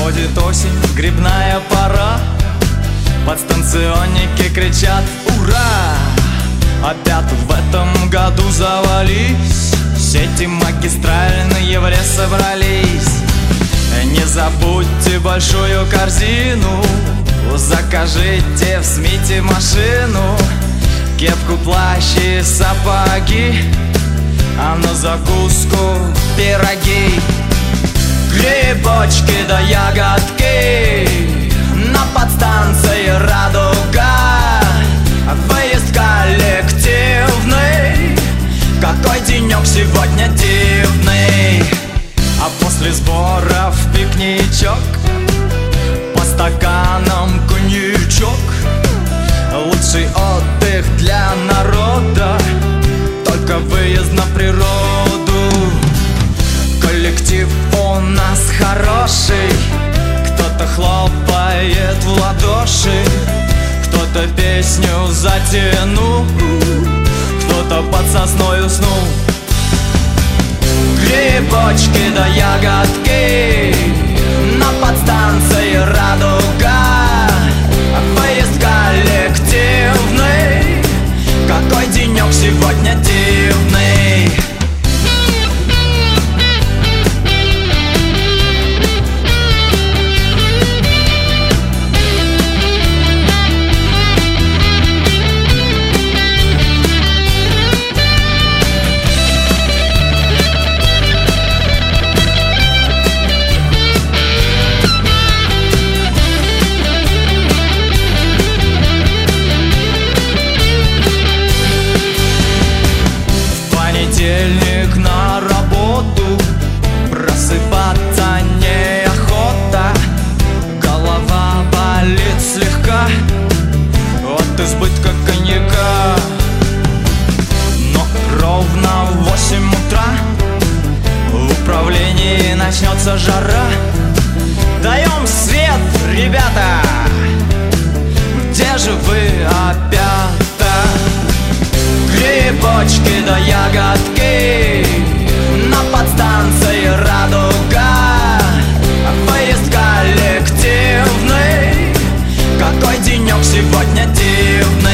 Приходит осень, грибная пора, подстанционники кричат «Ура!». Опять в этом году завались, сети магистральные в лес собрались. Не забудьте большую корзину, закажите в Смите машину, кепку, плащ и сапоги, а на закуску пироги. Грибочки да ягодки на подстанции «Радуга». Выезд коллективный, какой денек сегодня дивный. А после сборов пикничок, по стаканам коньячок. Лучший отдых для народа, только выезд на природу. Коллектив у нас хороший, кто-то хлопает в ладоши, кто-то песню затянул, кто-то под сосной уснул. Грибочки да ягодки на подстанции «Радуга». Выезд коллективный, какой денек сегодня дивный. Понедельник на работу, просыпаться неохота, голова болит слегка от избытка коньяка. Но ровно в 8 утра в управлении начнется жара. Даем свет, ребята, где же вы опята? Грибочки да ягодки на подстанции «Радуга». Выезд коллективный, какой денек сегодня дивный.